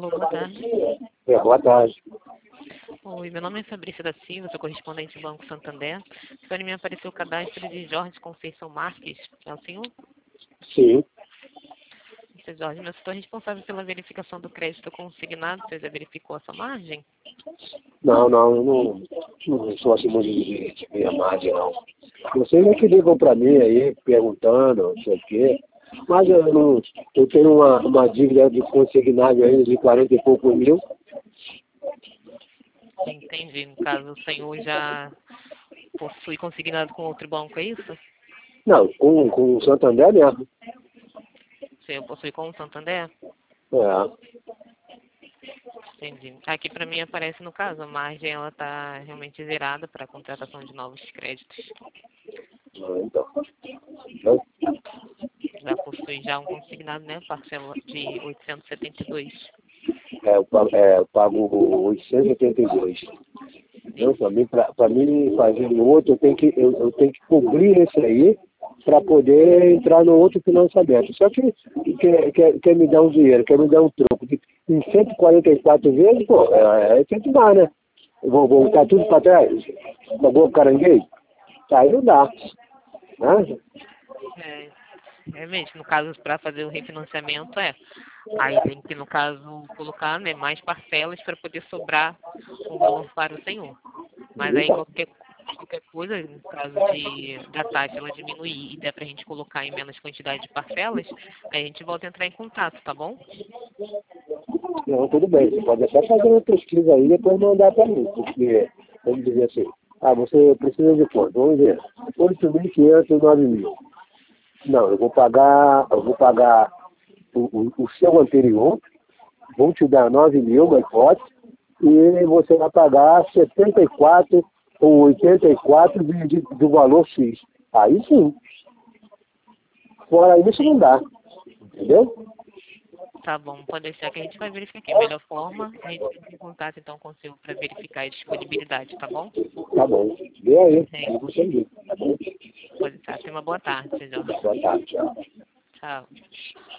Alô, boa tarde. Boa tarde. Oi, meu nome é Fabrícia da Silva, sou correspondente do Banco Santander. Só me apareceu o cadastro de Jorge Conceição Marques. É o senhor? Sim. Seu Jorge, eu estou responsável pela verificação do crédito consignado. Você já verificou essa margem? Não, eu não sou assim muito de minha margem, não. Vocês é que ligam para mim aí, perguntando, não sei o quê. Mas eu tenho uma dívida de consignado ainda de 40 e poucos mil. Entendi. No caso, o senhor já possui consignado com outro banco, é isso? Não, com o Santander mesmo. O senhor possui com o Santander? É. Entendi. Aqui para mim aparece, no caso, a margem ela está realmente zerada para a contratação de novos créditos. Então. Já possui já um consignado, né? Parcela de 872. Eu pago 882. Então, para mim fazer o outro, eu tenho que cobrir esse aí para poder entrar no outro financiamento. Só que quer me dar um dinheiro, quer me dar um troco. Em 144 vezes, pô, tem que dar, né? Eu vou voltar tudo para trás? Pagou o caranguejo? Aí não dá. Né? É mesmo, no caso, para fazer o refinanciamento, aí tem que, no caso, colocar, né, mais parcelas para poder sobrar um valor para o senhor. Mas aí qualquer coisa, no caso da taxa ela diminuir e der para a gente colocar em menos quantidade de parcelas, aí a gente volta a entrar em contato, tá bom? Não, tudo bem. Você pode até fazer uma pesquisa aí e depois mandar para mim. Porque, vamos dizer assim, você precisa de quanto? Vamos ver. 8.500, 9.000. Não, eu vou pagar o seu anterior, vou te dar 9.000, uma hipótese, e você vai pagar 74 ou 84 do valor X. Aí sim. Fora isso não dá. Entendeu? Tá bom, pode deixar que a gente vai verificar aqui. A melhor forma, a gente entra em contato então com o senhor para verificar a disponibilidade, tá bom? Tá bom. Vê aí. É, Aí você vê. Tá bom? pode deixar. Tenha uma boa tarde, senhor. Boa tarde, tchau. Tchau.